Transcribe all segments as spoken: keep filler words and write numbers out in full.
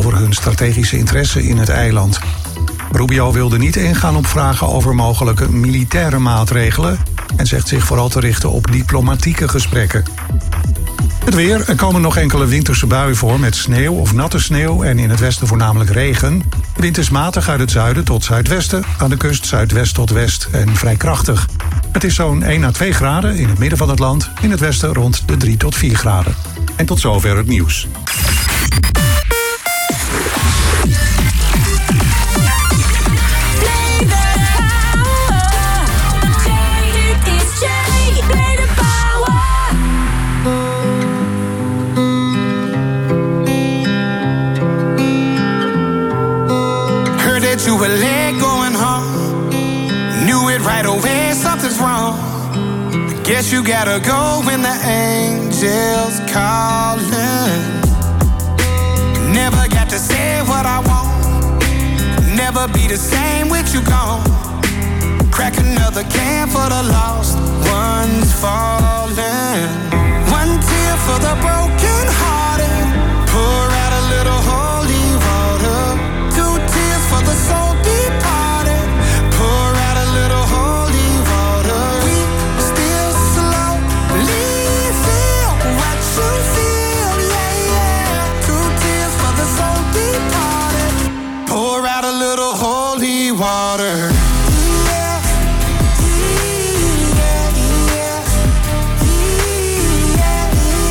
over hun strategische interesse in het eiland. Rubio wilde niet ingaan op vragen over mogelijke militaire maatregelen en zegt zich vooral te richten op diplomatieke gesprekken. Het weer. Er komen nog enkele winterse buien voor met sneeuw of natte sneeuw en in het westen voornamelijk regen. De wind is matig uit het zuiden tot zuidwesten, aan de kust zuidwest tot west en vrij krachtig. Het is zo'n één à twee graden in het midden van het land, in het westen rond de drie tot vier graden. En tot zover het nieuws. You were late going home. Knew it right away, something's wrong. Guess you gotta go when the angels calling. Never got to say what I want. Never be the same with you gone. Crack another can for the lost ones falling. One tear for the broken hearted. Pour out a little holy water. For the soul departed, pour out a little holy water. We still slowly feel what you feel, yeah, yeah. Two tears for the soul departed, pour out a little holy water. Yeah, yeah, yeah, yeah,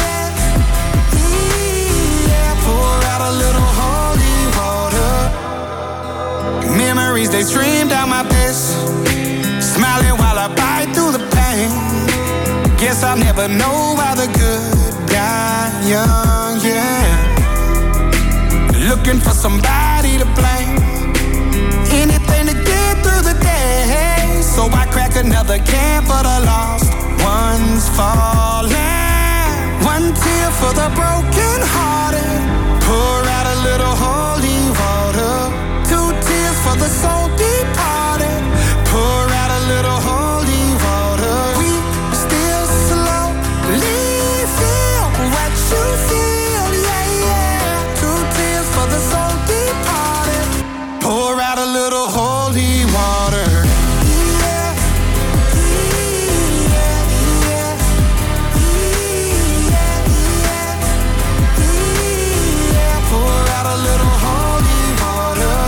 yeah, yeah. Pour out a little holy water. Memories, they stream down my face. Smiling while I bite through the pain. Guess I'll never know why the good die young, yeah. Looking for somebody to blame. Anything to get through the day. So I crack another can for the lost ones falling. One tear for the broken hearted. Pour out a little holy water. For the soul departed, pour out a little holy water. We still slowly feel what you feel, yeah, yeah. Two tears for the soul departed, pour out a little holy water. Yeah, yeah, yeah, yeah, yeah, yeah. Pour out a little holy water.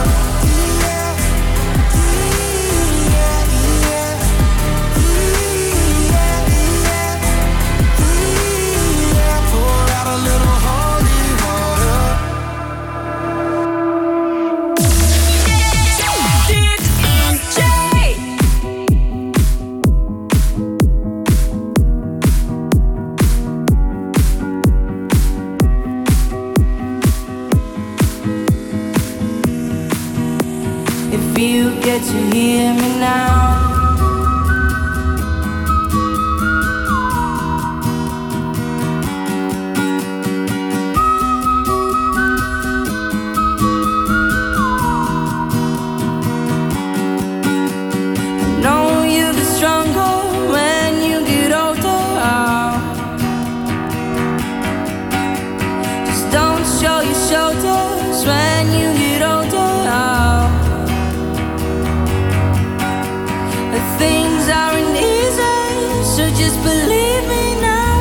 Get to hear me now. I know you get stronger when you get older. Just don't show your shoulders when you get older. Things aren't easy, so just believe me now.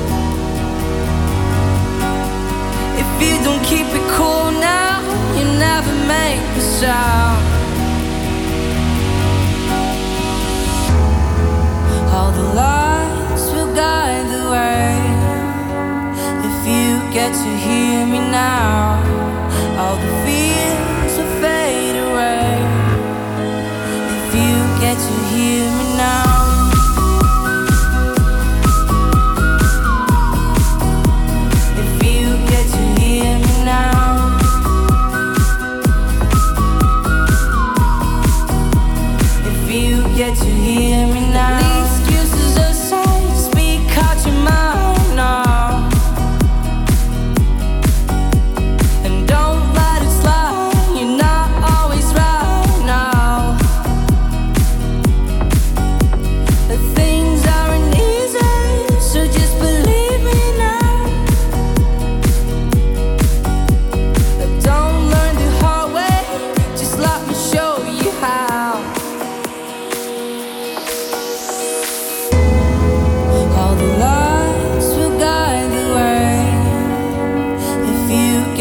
If you don't keep it cool now, you never make a sound. All the lights will guide the way. If you get to hear me now, all the fears will fade away. Get to hear me now. If you get to hear me now. If you get to hear me now. The excuses aside, speak out your mind now.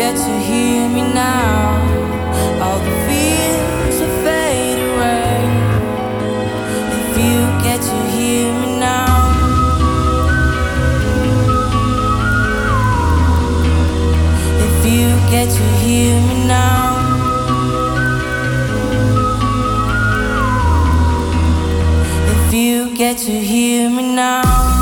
get to hear me now, all the fears will fade away. If you get to hear me now, if you get to hear me now, if you get to hear me now.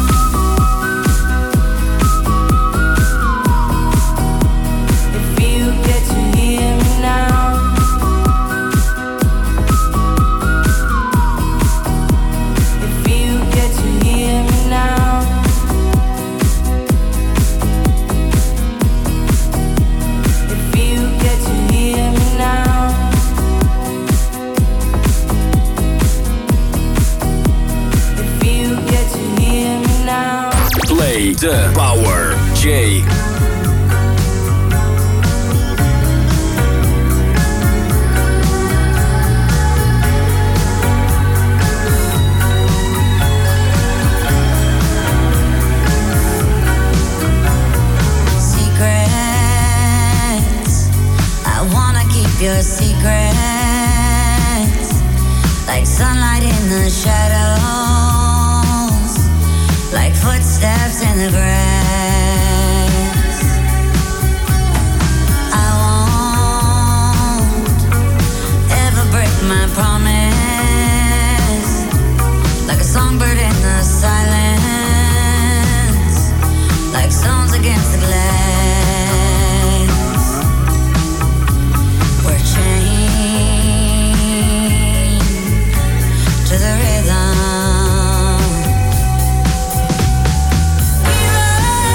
The Power J. Secrets, I wanna keep your secrets, like sunlight in the shadows, like footsteps in the grass. I won't ever break my promise, like a songbird in the silence, like stones against the glass. We're chained to the rhythm. We run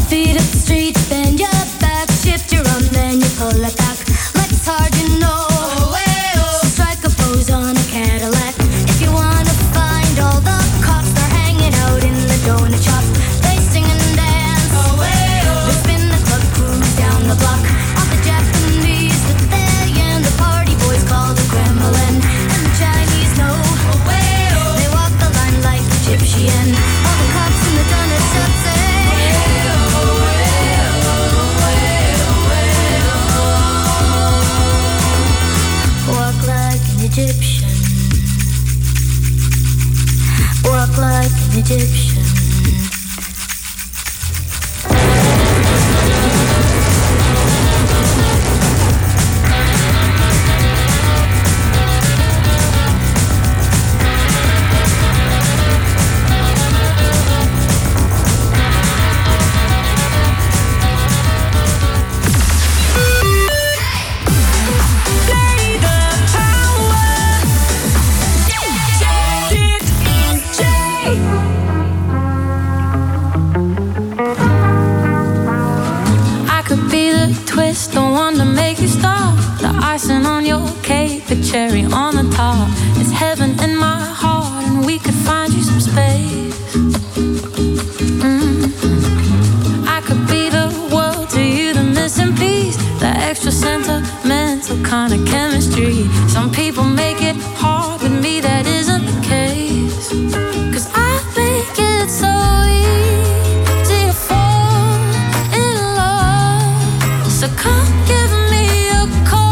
speed up the streets, bend your back, shift your arm, then you pull it back. Like it's hard, you know. Oh, hey, oh. So strike a pose on a Cadillac. If you wanna find all the cops, they're hanging out in the donut shop. They sing and dance. Oh, hey, oh. They spin the club, cruise down the block. All the Japanese with their yen, the party boys call the Kremlin, and the Chinese know. Oh, hey, oh. They walk the line like Egyptian. All the cops in the donut shop say. Egyptian, walk like an Egyptian. On your cake, the cherry on the top. It's heaven in my heart, and we could find you some space. Mm. I could be the world to you, the missing piece, the extra sentimental kind of chemistry. Some people make it hard, with me that isn't the case. 'Cause I think it's so easy to fall in love. So come give me a call.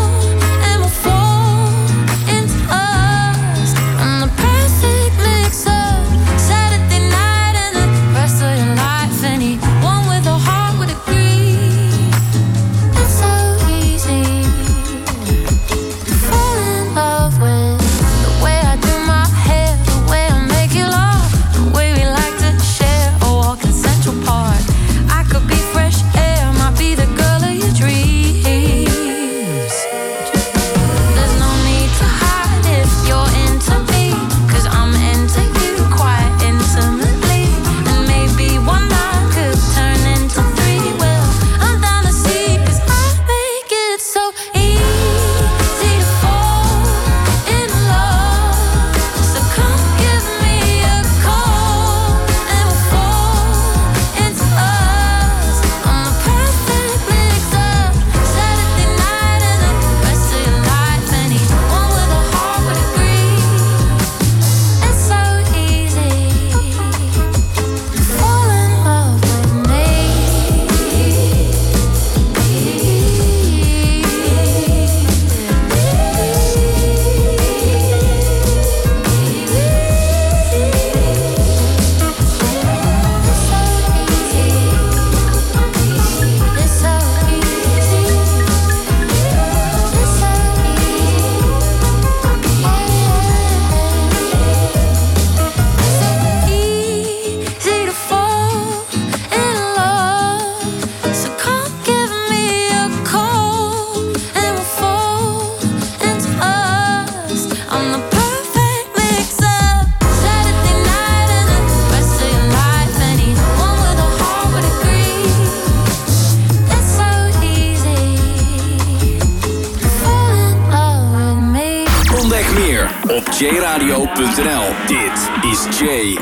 j radio punt n l. Dit is Jay.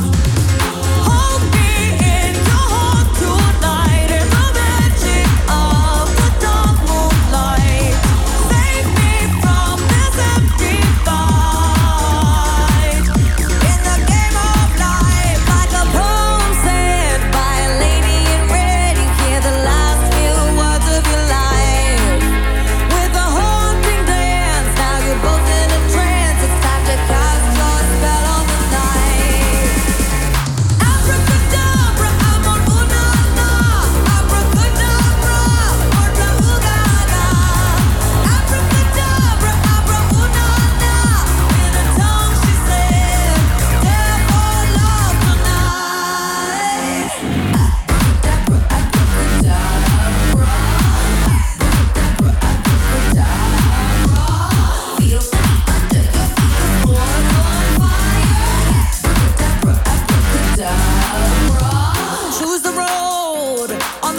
Oh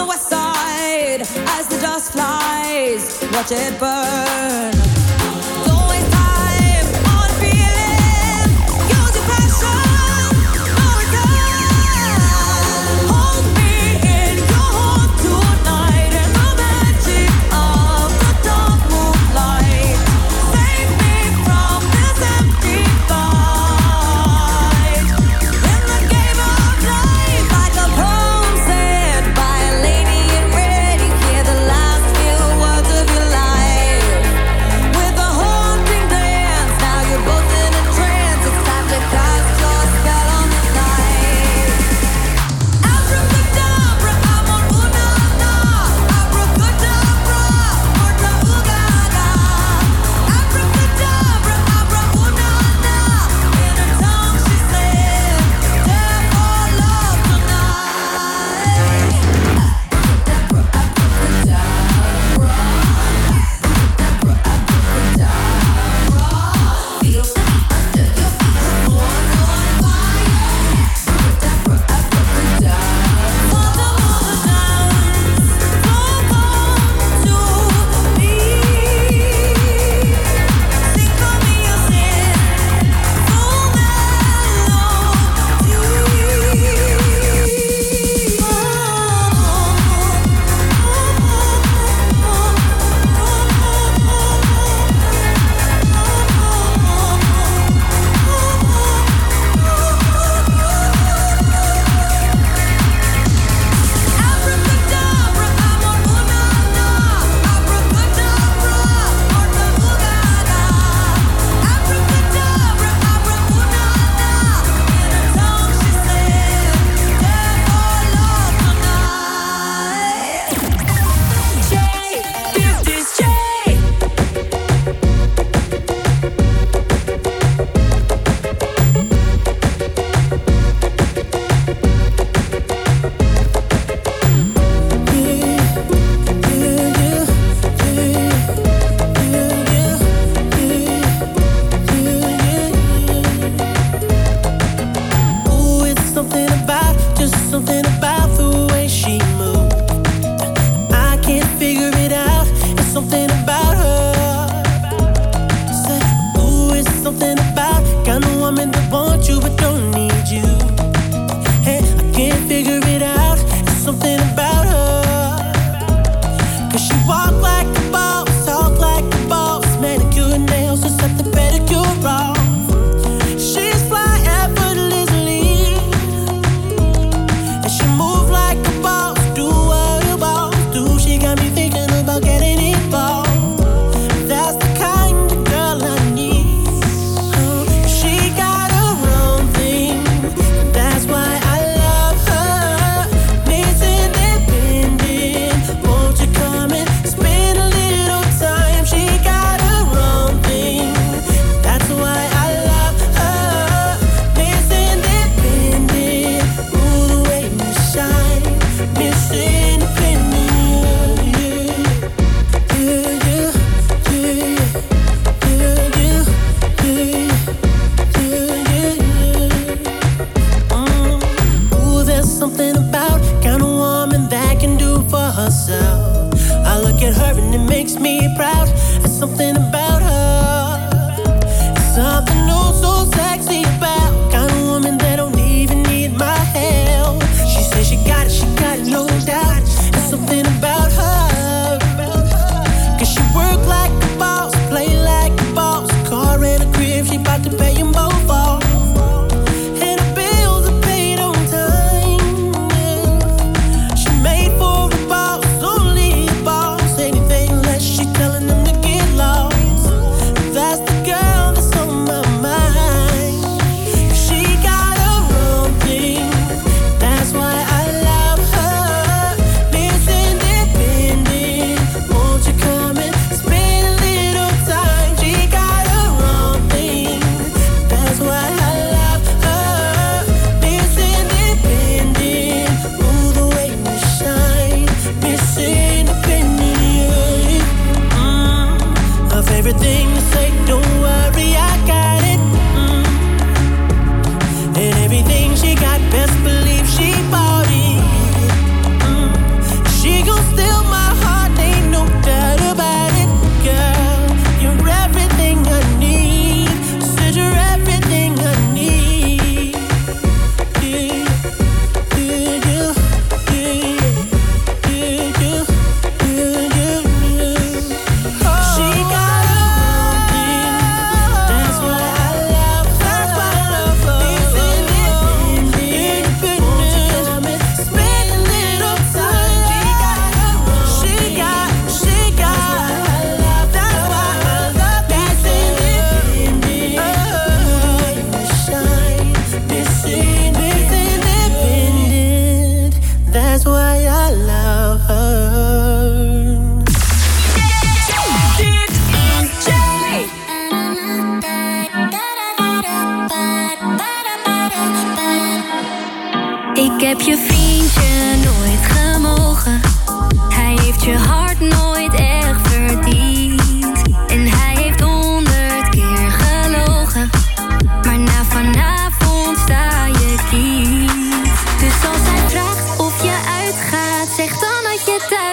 west side as the dust flies. Watch it burn. Don't waste time on feeling. Use your passion. No return. Hold me in your heart tonight in the magic of the dark moonlight. Save me from this empty fight. In the game of life, like a poem said by a lady in red, you hear the last few words of your life. With a haunting dance, now you're both in a trance. It's time to cast your spell on the night. Abracadabra, I'm on ooh-na-na. Abracadabra, ooh-na ooh-ga-ga. Abracadabra, abra ooh-na-na. In her tongue she said, "Death or love tonight." Abracadabra, I'm on ooh-na-na. Abracadabra, ooh-na ooh-ga-ga. Abracadabra, abra ooh-na-na. In her tongue she said, "Death or love tonight." Jay, give this Jay. Ooh, it's something about, just something about the way she moves. I can't figure it out. It's something about her. Say, ooh, it's something about kind of woman that wants you but don't need you. Hey, I can't figure it out. It's something about her. 'Cause she walk like a boss, talk like a boss, manicure nails and set the pedicure off. She's fly effortlessly, and she move like a boss, do what a boss do. She got me thinking about getting involved. That's the kind of girl I need. Oh, she got her own thing. That's why I love her. Miss Independent, won't you come and spend a little time? She got her own thing. That's why I love her. Miss Independent, ooh, the way you shine. Miss Independent, yeah, yeah, yeah, yeah, yeah, yeah, yeah, yeah, yeah. Mm. Ooh, there's something about kind of woman that can do for herself. I look at her and it makes me proud. There's something about her. It's something oh so sexy about kind of woman that don't even need my help. She says she got it, she got it, no doubt. There's something about her. 'Cause she work like a boss, play like a boss. Car and a crib, she bout to pay them both off. And the bills are paid on time. Yeah. She made for a boss, only a boss. Anything less, she telling them to get lost. That's the girl that's on my mind. She got her own thing. That's why I love her. Miss Independent, won't you come and spend a little time? She got her own thing. That's why I love her. Miss Independent, ooh, the way you shine. Miss Independent, mm. Her favorite thing to say, don't worry, I got it. Mm. And everything she got, best believe she bought it. Mm. She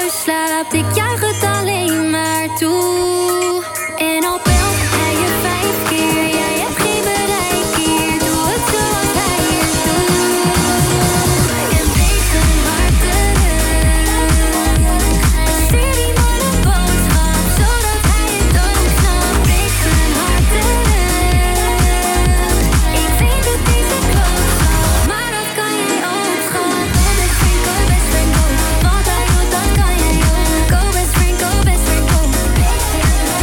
thuis slaapt, ik juich het alleen maar toe. En al belt hij je vijf keer, jij hebt geen bereik hier. Doe het zoals hij het doet. En wees een hartelijk. Stuur die man een boodschap, zodat hij het ook snapt. Wees een hartelijk. Ik weet dat deze klootzak, maar dat kan jij ook, schat. Go best friend, go best friend, go. Wat hij doet, dat kan jij ook. Go best friend, go best friend, go. Go best friend, go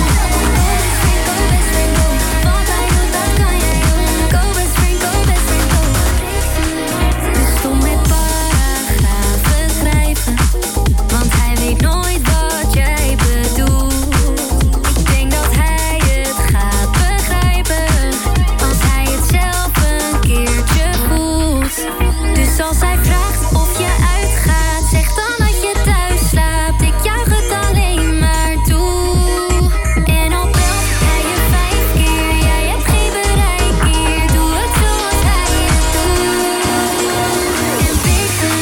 best friend, go. Wat hij doet, dat kan jij ook. Go best friend, go best friend, go. Dus stom met paragrafen schrijven, want hij weet nooit wat jij bedoelt. Ik denk dat hij het gaat begrijpen, als hij het zelf een keertje voelt. Dus als hij vraagt of je uitgaat, zeg dan dat je thuis slaapt. Ik juich het alleen maar toe. En al belt hij je vijf keer, jij hebt geen bereik hier. Doe het zoals hij het doet. En wees een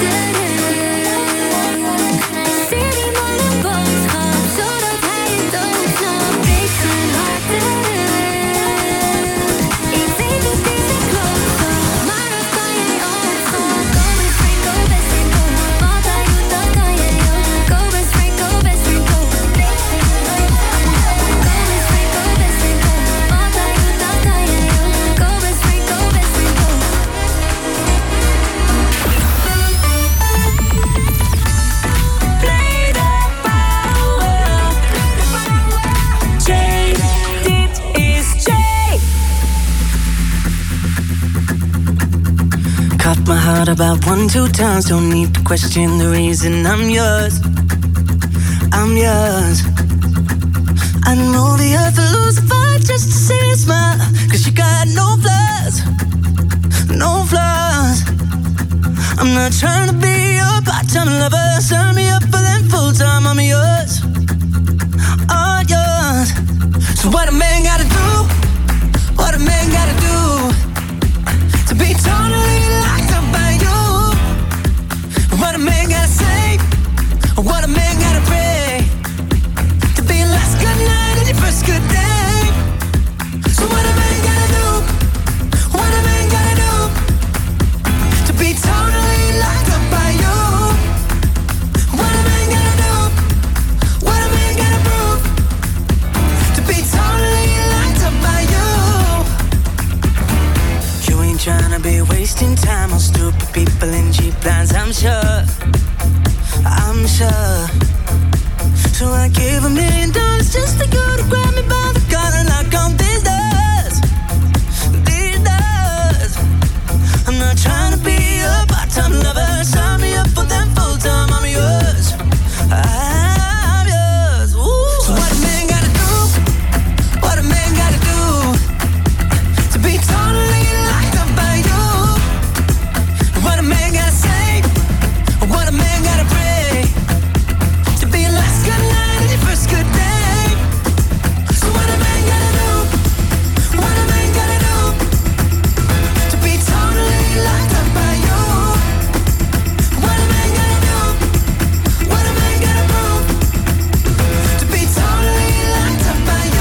hartelijk. Stuur die man een boodschap, zodat hij het ook snapt. Wees een hartelijk. Ik weet dat deze klootzak, maar dat kan jij ook, schat. Go best friend, go best friend, go. Wat hij doet, dat kan jij ook. Go best friend, go best friend, go. Go best friend, go best friend, go. Wat hij doet, dat kan jij ook. Go best friend, go best friend, go. Play the power. Jay, dit is Jay. Cut my heart about one, two times. Don't need to question the reason I'm yours. I'm yours. I know the earth will lose a fight just to see you smile. Cause you got no flaws, no flaws. I'm not trying to be your part-time lover. Sign me up for them full-time. I'm yours, all yours. So what a man gotta do, what a man gotta do to be totally locked up by you. What a man gotta say, what a man gotta pray to be your last good night and your first good day. So what a man gotta do, what a man gotta do to be totally locked up by you. What a man gotta do, what a man gotta prove to be totally locked up by you. You ain't tryna be wasting time on stupid people in cheap lines, I'm sure, I'm sure. So I gave a million dollars just to go to grab me by the collar and knock on these doors, these doors. I'm not trying to be a part-time lover. Sign me up for them full-time. I'm yours, I'm yours. Ooh. So what a man gotta do, what a man gotta do to be totally locked up by you. What a man gotta say, what a man gotta pray to be your last good night and your first good day. So what a man gotta do, what a man gotta do to be totally locked up by you. What a man gotta do, what a man gotta prove to be totally locked up by you.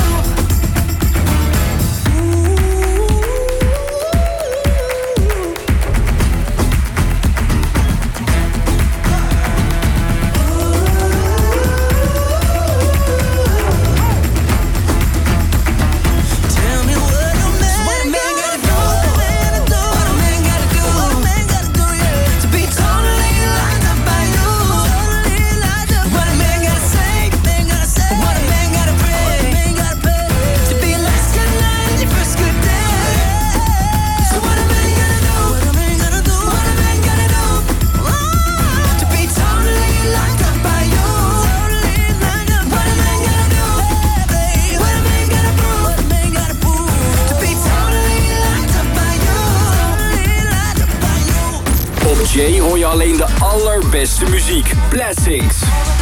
Tell me what a man, what a man gotta do, what a man gotta do, what a man gotta do, what a man gotta do, yeah, to be totally locked up by you. Totally locked up. What a man gotta say, man gotta say, what a man gotta pray, man gotta pray to be your last good night and your first good day. So what a man gotta do, what a man gotta do, what a man gotta do to be totally locked up by you. Totally locked up. What a man gotta do, what a man gotta prove, what a man gotta prove to be totally locked up by you. Totally locked up by you. Op Jay hoor je alleen de allerbeste muziek. Blessings.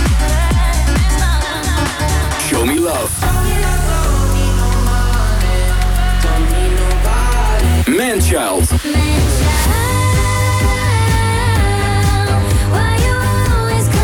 Show me love. Manchild. Why you always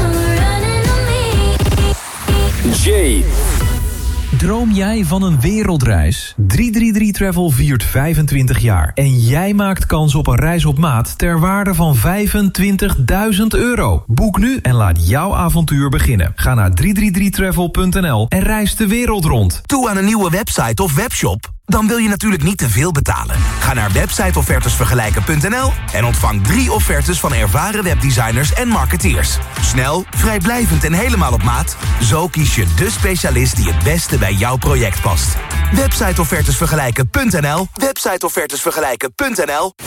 J. Droom jij van een wereldreis? drie drie drie Travel viert vijfentwintig jaar. En jij maakt kans op een reis op maat ter waarde van vijfentwintigduizend euro. Boek nu en laat jouw avontuur beginnen. Ga naar drie drie drie travel punt n l en reis de wereld rond. Toe aan een nieuwe website of webshop? Dan wil je natuurlijk niet te veel betalen. Ga naar websiteoffertesvergelijken punt n l en ontvang drie offertes van ervaren webdesigners en marketeers. Snel, vrijblijvend en helemaal op maat. Zo kies je de specialist die het beste bij jouw project past. websiteoffertesvergelijken punt n l websiteoffertesvergelijken punt n l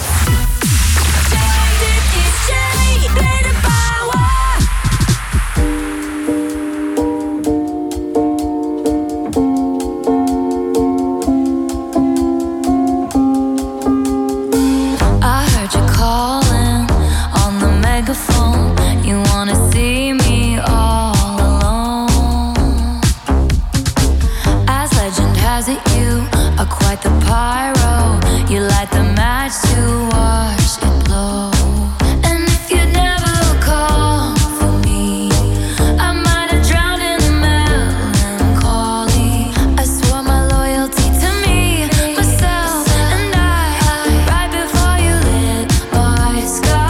You wanna see me all alone. As legend has it, you are quite the pyro. You light the match to watch it blow. And if you'd never call for me, I might have drowned in the melancholy. I swore my loyalty to me, myself, and I, right before you lit my sky.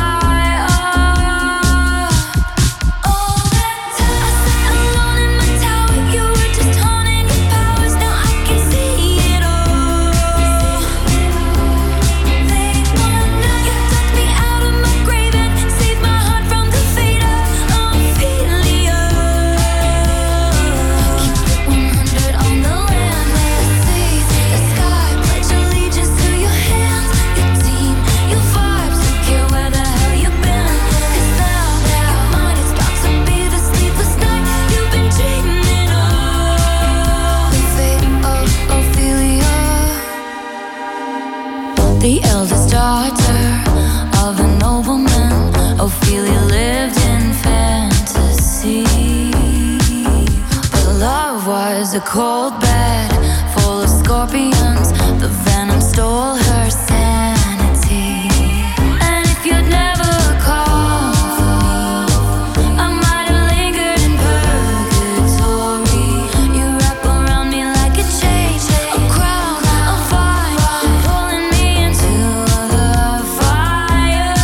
The eldest daughter of a nobleman, Ophelia lived in fantasy. But love was a cold bed full of scorpions. The venom stole her sanity. And if you'd never called for me, I might have lingered in purgatory. You wrap around me like a chain, a crown, a vine, pulling me into the fire.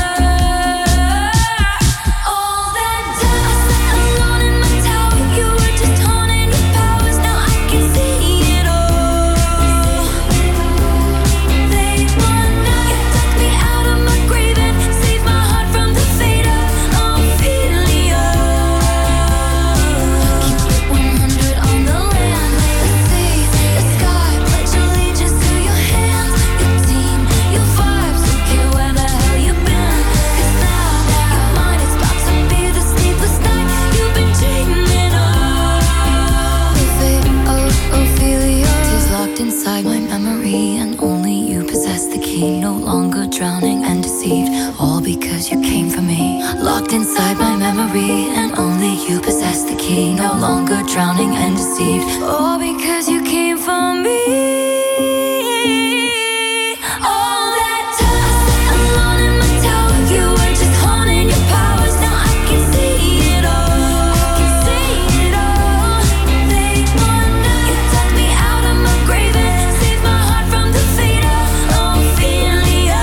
All that time I sat alone in my tower, you were just honing your powers. Now I can see it all. They wonder you took me out of my grave and saved my heart from the fate of Ophelia. Keep it one hundred on the land, the sea, the sky. Pledge allegiance to your hands, your team, your vibes. Don't care where the hell you've been, 'cause now your mind is about to be the sleepless night you've been dreaming of. The fate of Ophelia is locked inside my memory, and only you possess the key. No longer drowning and deceived, all because you came for me. Locked inside my memory, and only you possess the key. No longer drowning and deceived, all because you came for me. All that time I sat alone in my tower, you were just honing your powers. Now I can see it all. I can see it all. They wonder you took me out of my grave and saved my heart from the fate of Ophelia.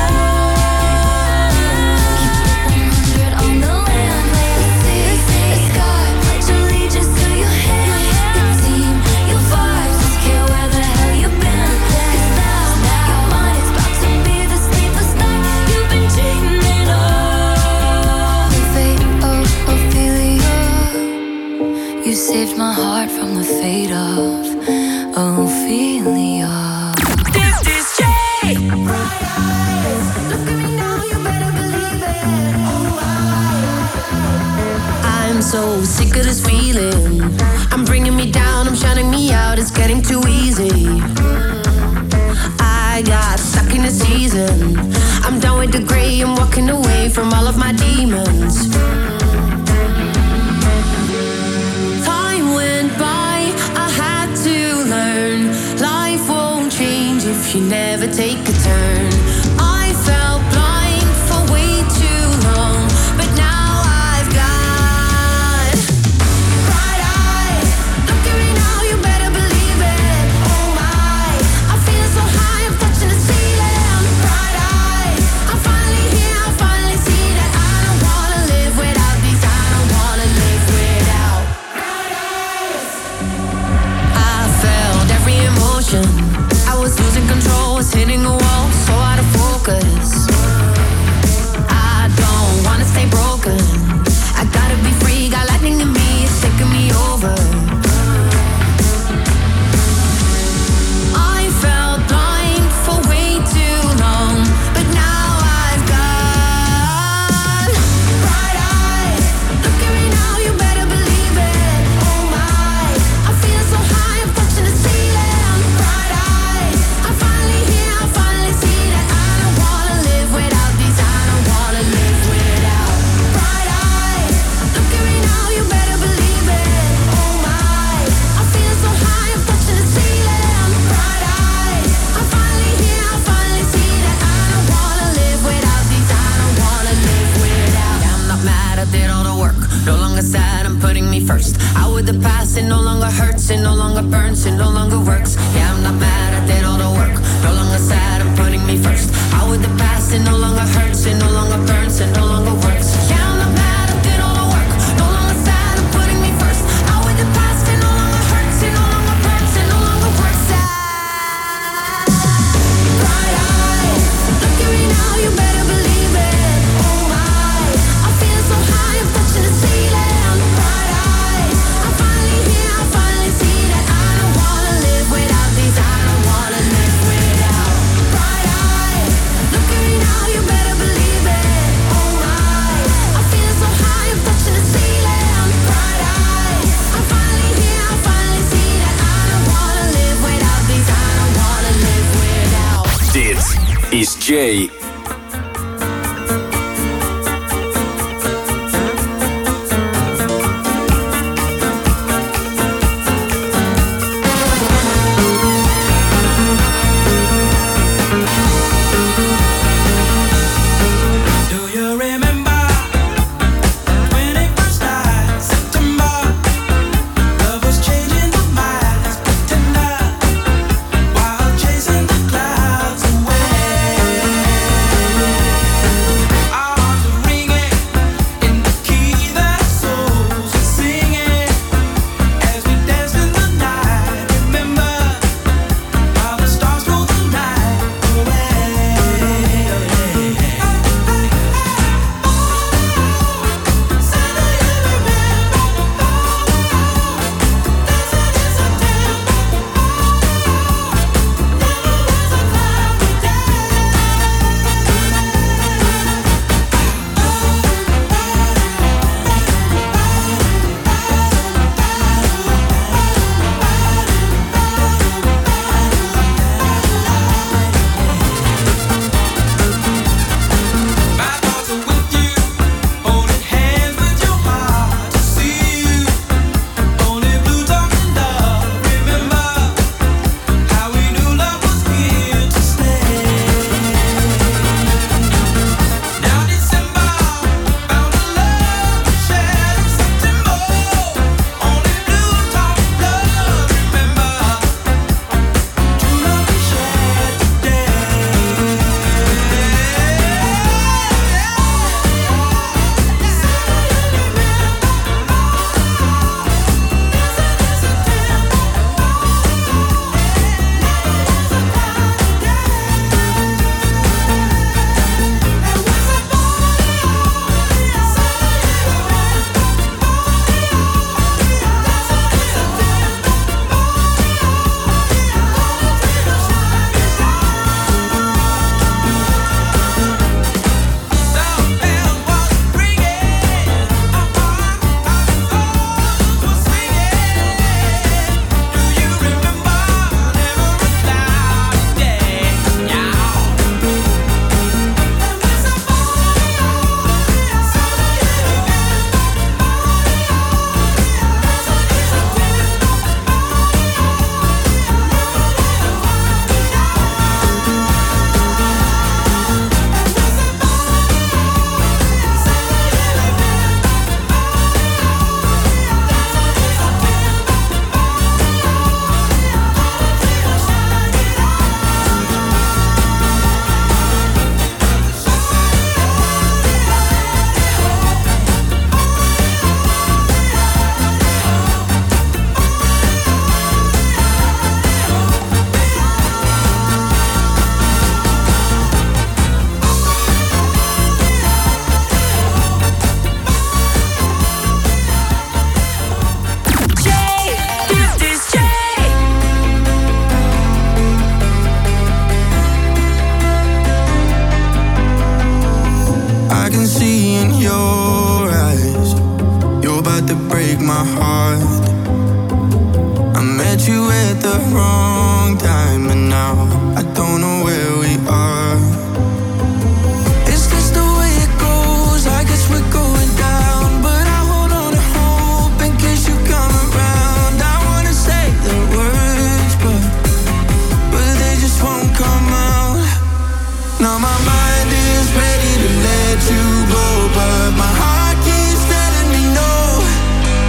Keep it one hundred on the land, the sea, the sky. Pledge allegiance to your hands, your team, your vibes. Don't care where the hell you've been, 'cause now your mind is about to be the sleepless night you've been dreaming of. The fate of Ophelia. You saved my heart from the fate of Ophelia. This is J. I'm so sick of this feeling. I'm bringing me down, I'm shutting me out. It's getting too easy. I got stuck in a season. I'm done with the gray, I'm walking away from all of my demons. Time went by, I had to learn. Life won't change if you never take a turn. I felt blind for way too long, but now I've got bright eyes. Look at me now. side and putting me first. Out with the past, it no longer hurts, it no longer burns, it no longer works. Yeah, I'm not mad, I did all the work. No longer sad, I'm putting me first. Out with the past, it no longer hurts, it no longer burns, it no longer works. Yeah, I'm not mad, I did all the work. No longer sad, I'm putting me first. Out with the past, it no longer hurts, it no longer burns, it no longer works. Bright eyes, look at me now, you better believe it. Oh my, I'm feeling so high, I'm touching the ceiling. Bright eyes, I'm finally here, I finally see that I don't wanna live without these, I don't wanna live without. Bright eyes, look at me now, you better believe it. Oh my, I'm feeling so high, I'm touching the ceiling. Bright eyes, I'm finally here, I finally see that I don't wanna live without these, I don't wanna live without. Dit is Jay. Do you remember when it first started? September, love was changing the minds, pretender, while chasing the clouds away. Our hearts were ringing in the key that souls were singing as we danced in the night. Remember how the stars stole the night away. My thoughts are with you, holding hands with your heart to see you. Only blue talking love. Remember how we knew love was here to stay. Now December found a love we shared in September. Only blue talking love. Remember true love we shared today. Some bells was ringing, our hearts were singing. Do you remember never a cloudy day? Jay, dit is Jay. I can see in your eyes, you're about to break my heart. I met you at the wrong time, and now I don't know where we are. Is this the way it goes? I guess we're going down, but I hold on to hope in case you come around. I wanna say the words, but but they just won't come out. Now my mind is ready to let you go, but my heart keeps telling me no.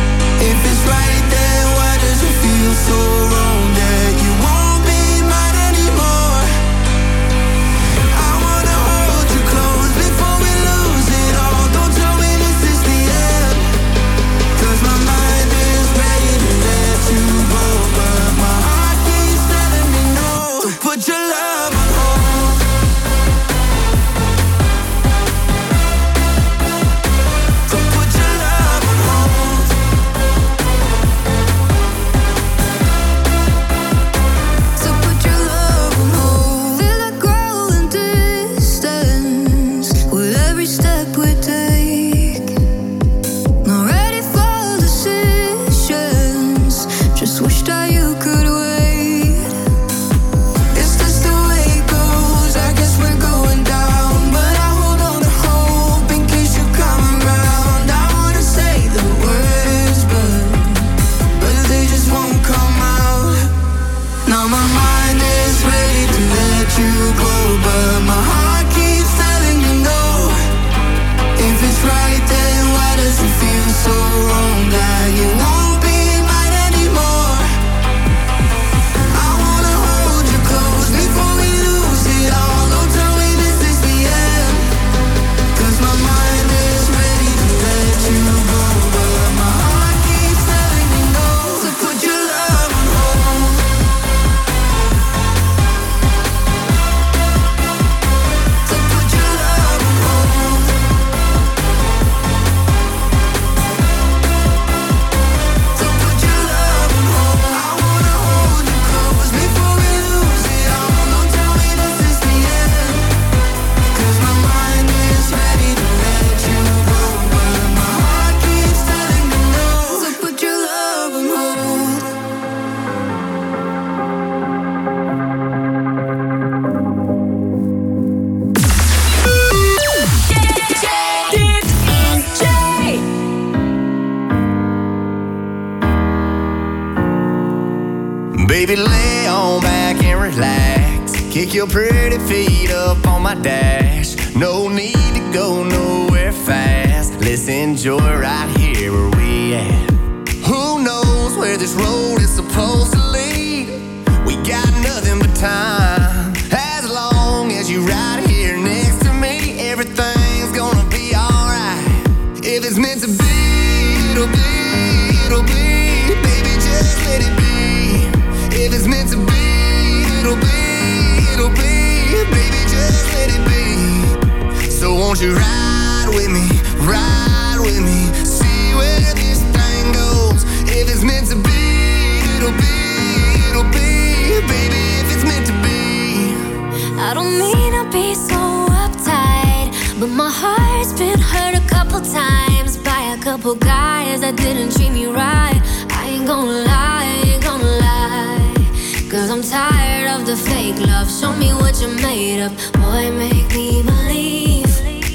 Baby, lay on back and relax. Kick your pretty feet up on my dash. No need to go nowhere fast. Let's enjoy right here where we at. Who knows where this road is supposed to lead? We got nothing but time. As long as you right here next to me, everything's gonna be alright. If it's meant to be, it'll be, it'll be. Baby, just let it be. If it's meant to be, it'll be, it'll be. Baby, just let it be. So won't you ride with me, ride with me, see where this thing goes. If it's meant to be, it'll be, it'll be. Baby, if it's meant to be. I don't mean to be so uptight, but my heart's been hurt a couple times by a couple guys that didn't treat me right. I ain't gonna lie, I ain't gonna lie, 'cause I'm tired of the fake love. Show me what you're made of, boy, make me believe.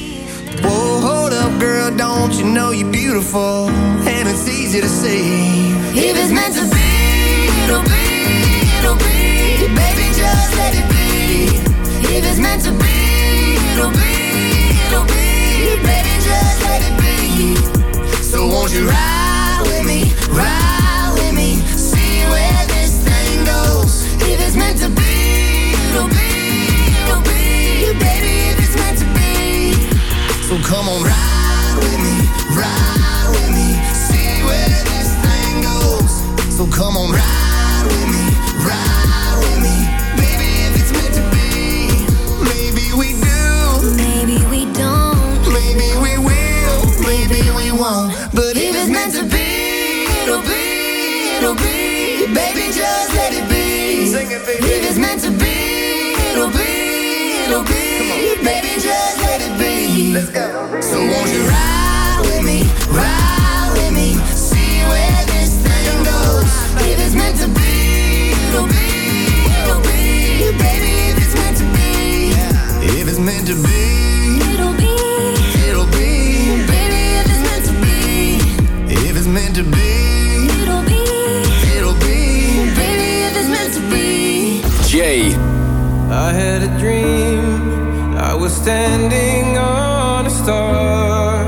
Whoa, hold up, girl, don't you know you're beautiful? And it's easy to see. If it's meant to be, it'll be, it'll be. Baby, just let it be. If it's meant to be, it'll be, it'll be. Baby, just let it be. So won't you ride with me, ride with me, see where this thing goes. If it's meant to be, it'll be, it'll be. Baby, if it's meant to be. So come on, ride with me, ride with me, see where this thing goes. So come on, ride with me, ride with me. Baby, if it's meant to be, maybe we do, maybe we don't, maybe we will, maybe we won't. But if it's meant to be, it'll be, it'll be. Baby, just let it be. Sing it, baby. If it's meant to be, it'll be, it'll be. Baby, just let it be. Let's go. So won't you ride with me, ride with me, see where this thing goes. If it's meant to be, it'll be, it'll be. Baby, if it's meant to be, yeah. If it's meant to be, it'll be, it'll be. Baby, if it's meant to be, if it's meant to be, it'll be, it'll be. Baby, if it's meant to be. Jay. I had a dream, I was standing on a star,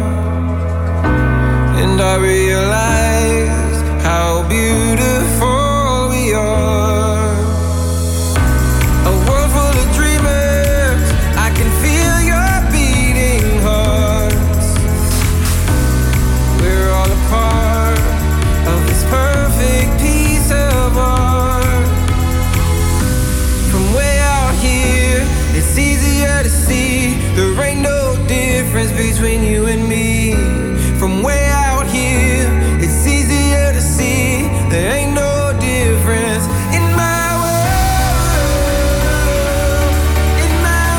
and I realized how beautiful we are. A world full of dreamers, I can feel your beating hearts. We're all a part of this perfect piece of art. From way out here, it's easier to see there ain't no difference between you and me. From way out here, it's easier to see there ain't no difference in my world, in my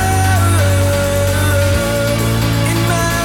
world, in my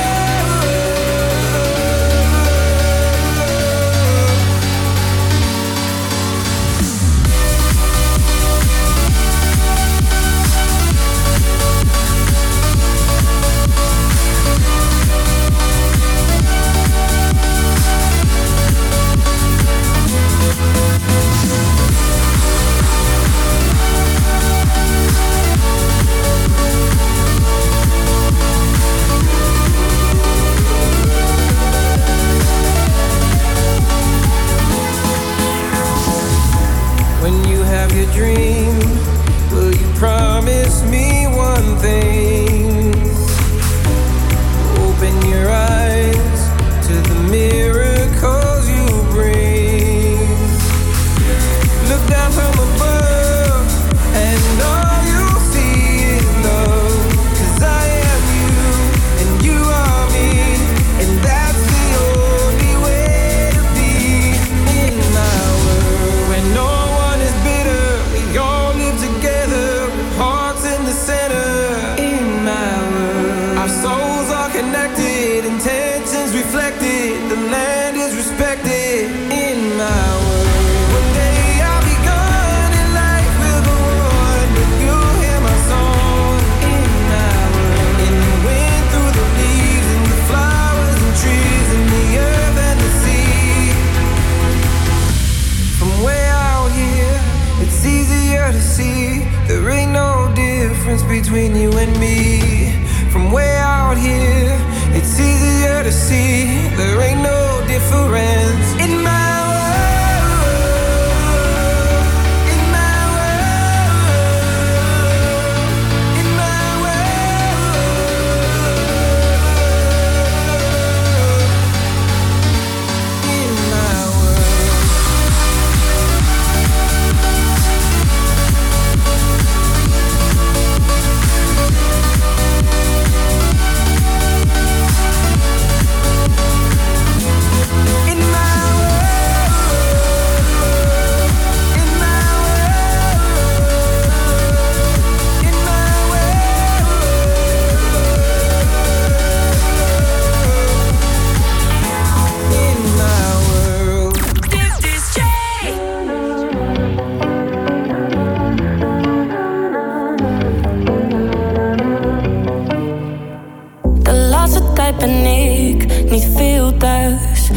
when you have your dream, will you promise me one thing? Open your eyes to the miracles you bring. Look down from above, and all you'll see is love. 'Cause I am you, and you are me, and that's the only way to be in my world. When no one is bitter, we all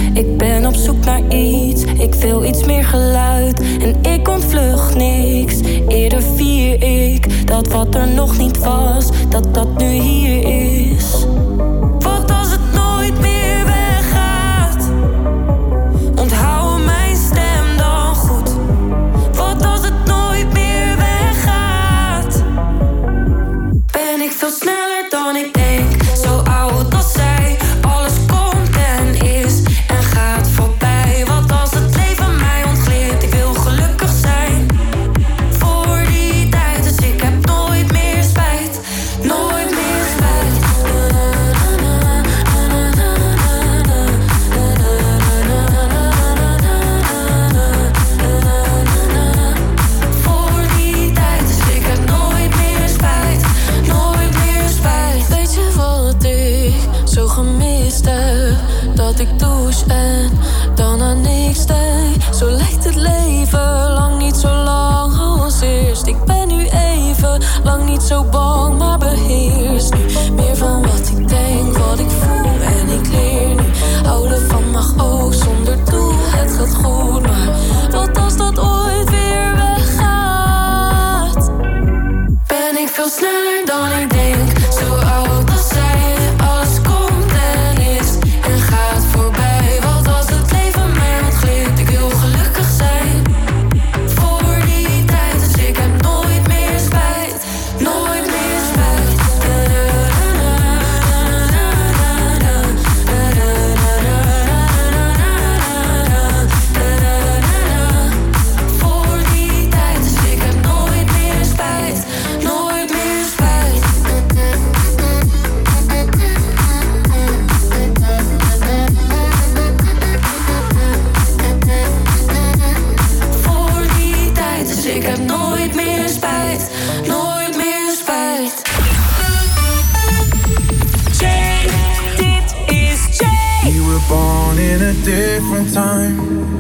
Ik ben op zoek naar iets, ik wil iets meer geluid. En ik ontvlucht niks, eerder vier ik dat wat er nog niet was, dat dat nu hier is. Wat als het nooit meer weggaat? Onthoud mijn stem dan goed. Wat als het nooit meer weggaat? Ben ik veel sneller dan ik denk, zo oud als zij. Alles komt en is en gaat voorbij. Wat als het leven mij ontglipt? Ik wil gelukkig zijn voor die tijd, dus ik heb nooit meer spijt. Nooit meer spijt. Voor die tijd, dus ik heb nooit meer spijt. Nooit meer spijt. Weet je wat ik zo gemist heb? Dat ik douche en dan aan niks denk. Zo lijkt het leven lang niet zo lang als eerst. Ik ben nu even lang niet zo bang, maar beheers nu meer van wat ik denk, wat ik voel en ik leer nu. Houden van mag ook zonder doel, het gaat goed, maar wat als dat ooit weer weggaat? Ben ik veel sneller dan ik denk, zo oud als zij. Alles komt en is en gaat voorbij. Wat als het leven mij ontglipt? Ik wil gelukkig zijn voor die tijd, dus ik heb nooit meer spijt. Nooit meer spijt. Voor die tijd, dus ik heb nooit meer spijt. Nooit meer spijt. Voor die tijd, dus ik heb nooit meer spijt. Nooit meer spijt. Jay, dit is Jay. We were born in a different time.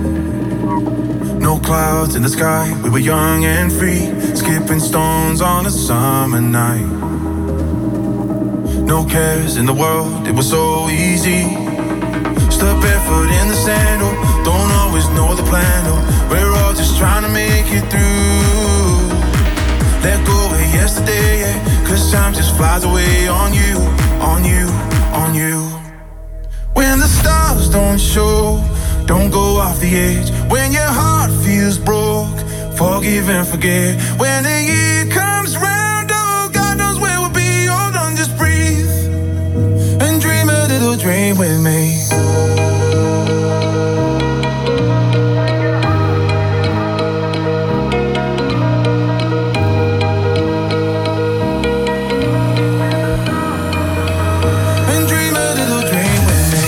No clouds in the sky. We were young and free, skipping stones on a summer night. No cares in the world, it was so easy. Step barefoot in the sandal, don't always know the plan. Oh, we're all just trying to make it through. Let go of yesterday, yeah, cause time just flies away on you, on you, on you. When the stars don't show, don't go off the edge. When your heart feels broke, forgive and forget. When the year comes round, oh, God knows where we'll be. Hold on, just breathe and dream a little dream with me. And dream a little dream with me.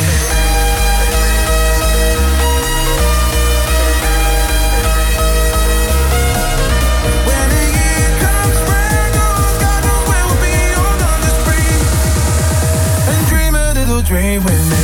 When the year comes round, oh, God knows where we'll be. Hold on, just breathe and dream a little dream with me.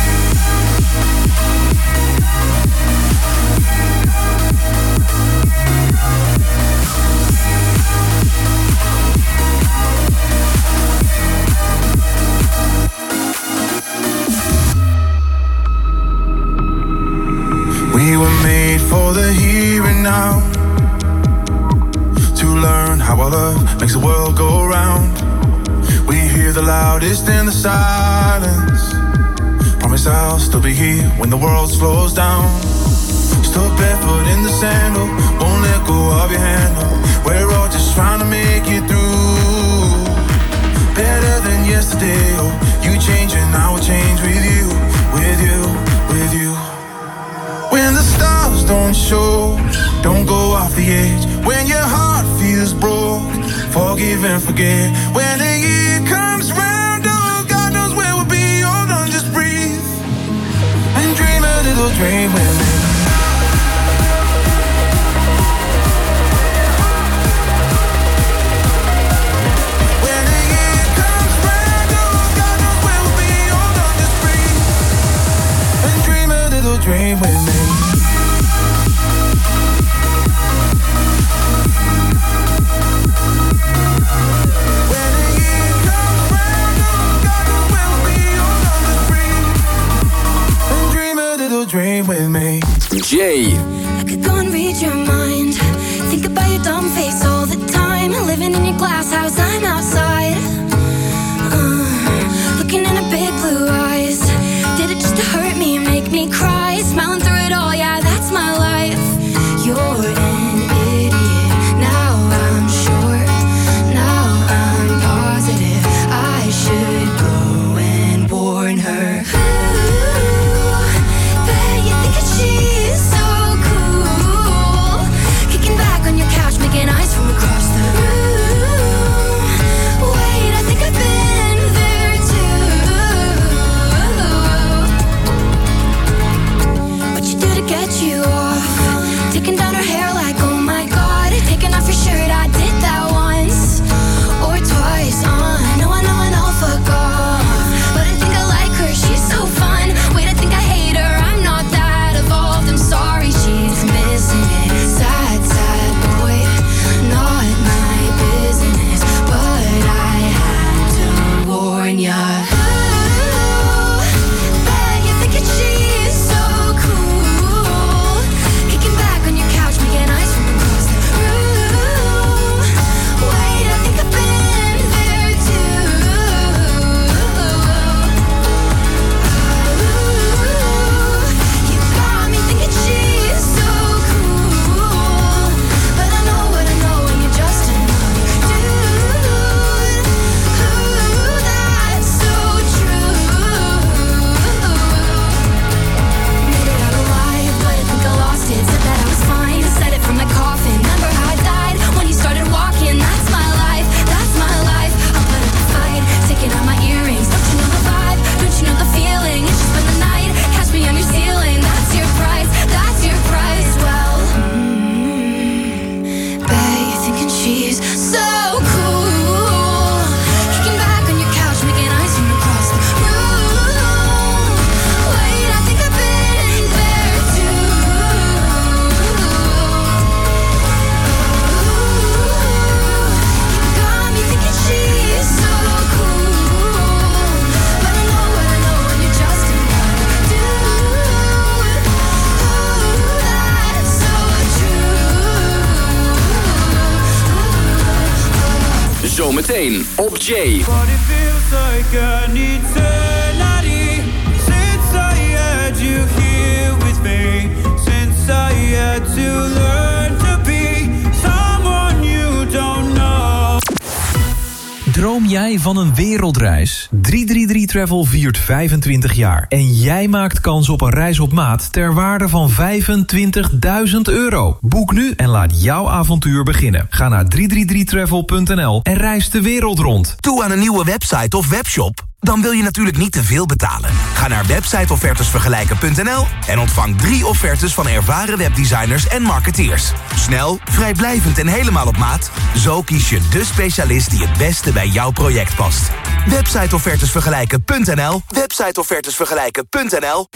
We were made for the here and now, to learn how our love makes the world go round. We hear the loudest in the silence. Promise I'll still be here when the world slows down. Still barefoot in the sandal, won't let go of your handle. We're all just trying to make it through. Better than yesterday, oh, you change and I will change with you, with you, with you. When the stars don't show, don't go off the edge. When your heart feels broke, forgive and forget. When the year comes round, oh, God knows where we'll be. Hold on, just breathe and dream a little dream with me. When the year comes round, oh, God knows where we'll be. Hold on, just breathe and dream a little dream with me. to dream with me. Jay. I could go and read your mind. Think about your dumb face all the time. Living in your glass house, I'm outside. Uh, looking in her big blue eyes. Did it just to hurt me and make me cry? Smiling through it all, yeah, that's my life. You're an idiot. Now I'm sure. Now I'm positive. I should go and warn her. Ooh, bet you think that she's so cool. Kicking back on your couch, making eyes from across the room. Wait, I think I've been there too. What you do to get you off? Taking down her hair like, oh my god. Taking off your shirt, I did that once or twice. Uh, no, I know, I know, fuck off. But I think I like her, she's so fun. Wait, I think I hate her, I'm not that evolved. I'm sorry, she's missing it. Sad, sad boy, not my business. But I had to warn ya. Ooh, bet you think that she's so cool. Kicking back on your couch, making eyes from across the room. Wait, I think I've been there too. Ooh, you got me thinking she's so cool. But I know what I know, and you're just another dude. Ooh, that's so true. Made it out alive, but I think I lost it. Said that I was fine, said it from my coffin. Remember how I died when you started walking? That's my life, that's my life. I'll put up a fight, taking out my earrings. Don't you know the vibe? Don't you know the feeling? It's just been the night, catch me on your ceiling. That's your price, that's your price. Well, mm, bet you're thinking she's so cool. Kicking back on your couch, making eyes from across the room. Wait, I think I've been there too. You got me thinking she's so cool. But I know what I know, and you're just another dude. Ooh, that's so true. Zometeen op Jay. But it feels like an eternity since I had you here with me. Since I had to learn to be someone you don't know. Droom jij van een wereldreis? drie drie drie Travel viert vijfentwintig jaar. En jij maakt kans op een reis op maat ter waarde van vijfentwintigduizend euro. Boek nu en laat jouw avontuur beginnen. Ga naar drie drie drie travel punt n l en reis de wereld rond. Toe aan een nieuwe website of webshop? Dan wil je natuurlijk niet te veel betalen. Ga naar website offertes vergelijken punt n l en ontvang drie offertes van ervaren webdesigners en marketeers. Snel, vrijblijvend en helemaal op maat. Zo kies je de specialist die het beste bij jouw project past. website offertes vergelijken punt n l. website offertes vergelijken punt n l.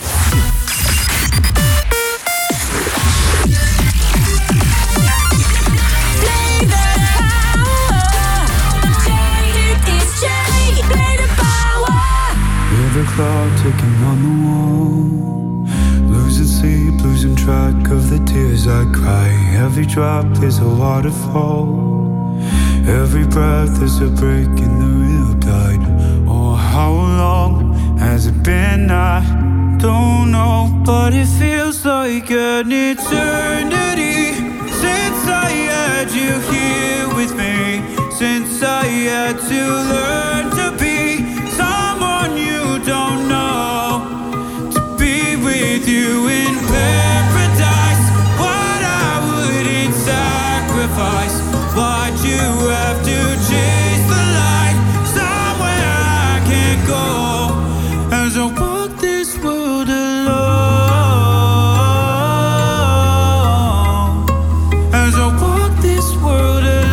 The clock ticking on the wall, losing sleep, losing track of the tears I cry. Every drop is a waterfall, every breath is a break in the real tide. Oh, how long has it been? I don't know, but it feels like an eternity since I had you here with me. Since I had to learn to be someone you don't know, to be with you in paradise. What I wouldn't sacrifice, what you have to chase the light, somewhere I can't go as I walk this world alone, as I walk this world alone.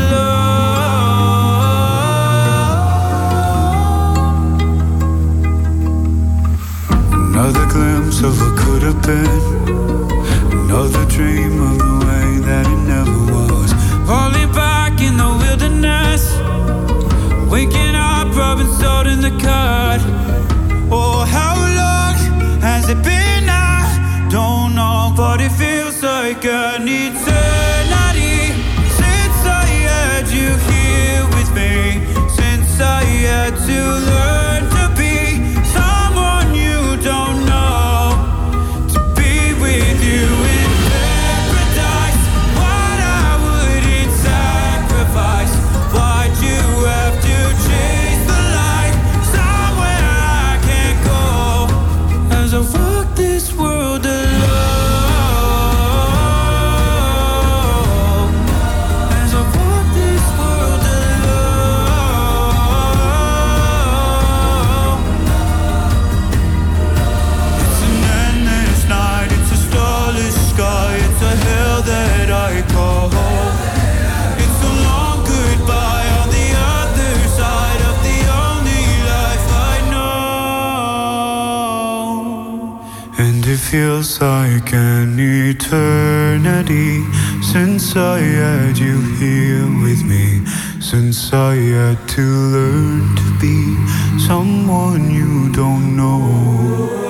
Another glimpse of what could have been, another dream of the way that it never was. Falling back in the wilderness, waking up, rubbing salt in the cut. Oh, how long has it been? I like an eternity since I had you here with me. Since I had to learn to be someone you don't know, to be with you in paradise. What I wouldn't sacrifice. Why'd you have to chase the light somewhere I can't go? As I walk this world alone. Feels like an eternity since I had you here with me. Since I had to learn to be someone you don't know.